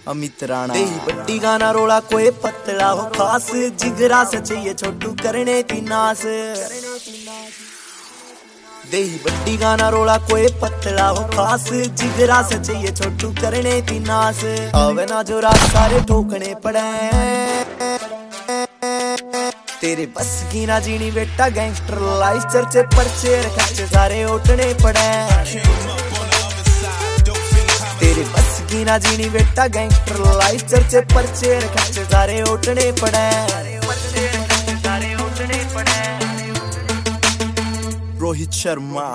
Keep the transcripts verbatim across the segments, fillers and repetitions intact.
अमित राणा। तेरी बड्डी गाना रोला कोई पतला हो खास, जिगरा से चाहिए छोटू करने की नास। देही बड्डी गाना रोला कोई पतला हो खास, जिगरा से चाहिए छोटू करने की नास। आवे ना जो रात सारे ठोकने पड़े, तेरे बस की ना जीनी बेटा गैंगस्टर लाइफ, चर्चे पर्चे खर्चे सारे उठने पड़े। तेरे बस की ना जीनी बेटा गैंगस्टर लाइफ, चर्चे पर्चे खर्चे सारे उठने पड़े। रोहित शर्मा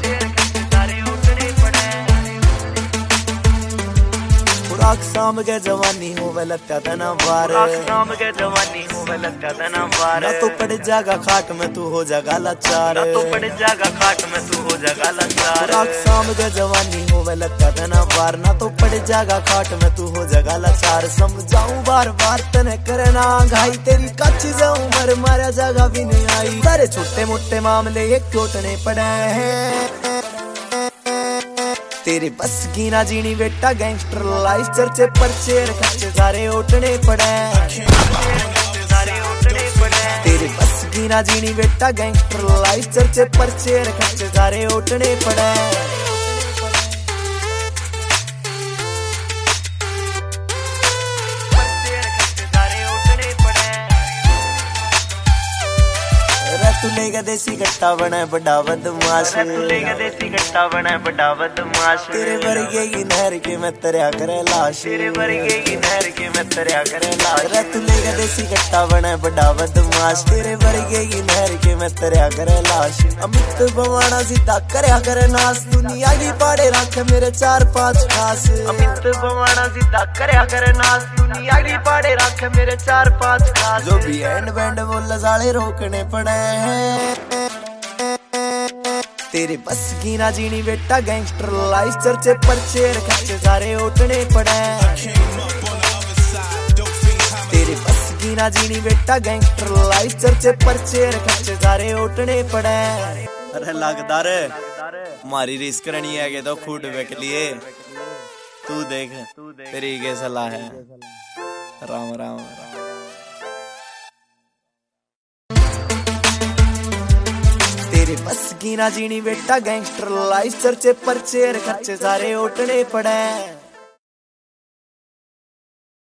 खुराक शाम के जवानी हो वे लगता तना बार, शाम के जवानी हो वे लगता तना बार। ना तो पड़ जागा खाट में तू हो जागा लाचार, ना तो पड़ जागा खाट में तू हो जागा लाचार। खुराक शाम के जवानी हो वे लगता तना बार, ना तो पड़ जागा खाट में तू हो जागा लाचार। समझाऊं बार बार तने करना घाई, तेरी कच्ची जाऊं मर मारा जागा भी नहीं आई। सारे छोटे मोटे मामले एक टोटने पड़े हैं, तेरे बस की ना जीनी बेटा गैंगस्टर लाइफ, चर्चे पर्चे खर्चे सारे उठने पड़े। तेरे बस की ना जीनी बेटा गैंगस्टर लाइफ, चर्चे पर्चे खर्चे सारे उठने पड़े। तू लेगा देसी गट्टा बना बड़ा बदमाश, तू लेगा देसी गट्टा बना बड़ा बदमाश। तेरे वर्गे की नहर के मैं तरया करे लाश, तेरे वर्गे की नहर के मैं तरया करे लाश। तू लेगा देसी गट्टा बना बड़ा बदमाश, तेरे वर्गे की नहर के मैं तरया करे लाश। अमित बवाना सीधा करया करे नाश, दुनिया की पाड़े रख मेरे चार पांच खास। अमित बवाना सीधा करया करे नाश, दुनिया की पाड़े रख मेरे चार पांच खास। जो भी एंड बैंड बोल साले रोकने पड़े, तेरे बस की ना जीनी बेटा गैंगस्टर लाइफ, चर्चे पर्चे खर्चे सारे उठने पड़े। तेरे बस की ना जीनी बेटा गैंगस्टर लाइफ, चर्चे पर्चे खर्चे सारे उठने पड़े। अरे लगदा रे मारी रिस्क करनी है कि तो खुद बेक लिए, तू देख तेरी के सलाह है। राम राम, राम। तेरे बस की ना जीनी बेटा गैंगस्टर लाइफ, चर्चे पर्चे खर्चे सारे उठने पड़े।